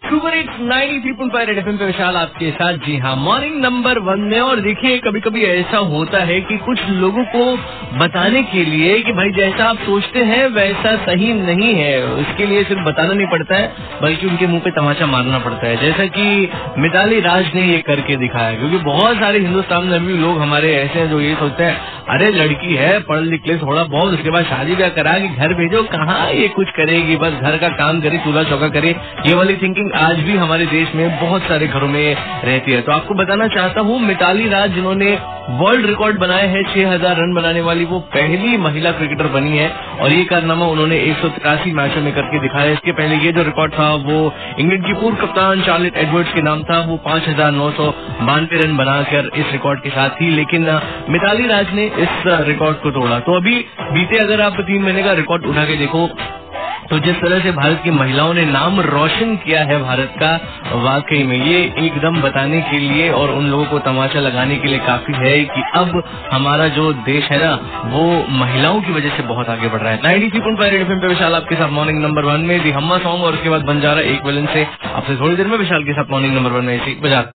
Super hits 93.5 red FM पे विशाल आपके साथ। जी हाँ, मॉर्निंग नंबर 1 में। और देखिए, कभी कभी ऐसा होता है कि कुछ लोगों को बताने के लिए कि भाई जैसा आप सोचते हैं वैसा सही नहीं है, इसके लिए सिर्फ बताना नहीं पड़ता है बल्कि उनके मुंह पे तमाचा मारना पड़ता है, जैसा कि मिताली राज ने ये करके दिखाया। क्योंकि बहुत सारे हिंदुस्तान में भी लोग हमारे ऐसे हैं जो ये सोचते हैं, अरे लड़की है, पढ़ लिख ले थोड़ा बहुत, उसके बाद शादी ब्याह करा के घर भेजो, कहाँ ये कुछ करेगी, बस घर का काम करे, चूल्हा चौका करे। ये वाली थिंकिंग आज भी हमारे देश में बहुत सारे घरों में रहती है। तो आपको बताना चाहता हूँ, मिताली राज जिन्होंने वर्ल्ड रिकॉर्ड बनाया है 6000 रन बनाने वाली, वो पहली महिला क्रिकेटर बनी है। और ये कारनामा उन्होंने 183 मैचों में करके दिखाया। इसके पहले ये जो रिकॉर्ड था वो इंग्लैंड की पूर्व कप्तान चार्लेट एडवर्ड्स के नाम था। वो 5992 रन बनाकर इस रिकॉर्ड के साथ थी, लेकिन मिताली राज ने इस रिकॉर्ड को तोड़ा। तो अभी बीते अगर आप 3 महीने का रिकॉर्ड उठा के देखो तो जिस तरह से भारत की महिलाओं ने नाम रोशन किया है भारत का, वाकई में ये एकदम बताने के लिए और उन लोगों को तमाचा लगाने के लिए काफी है कि अब हमारा जो देश है ना, वो महिलाओं की वजह से बहुत आगे बढ़ रहा है। 93.5 रेड एफएम पे विशाल आपके साथ मॉर्निंग नंबर 1 में दी हम्मा सॉन्ग, और उसके बाद बन जा रहा है एक विलन से। आपसे थोड़ी देर में विशाल के साथ मॉर्निंग नंबर 1 में इसी बजा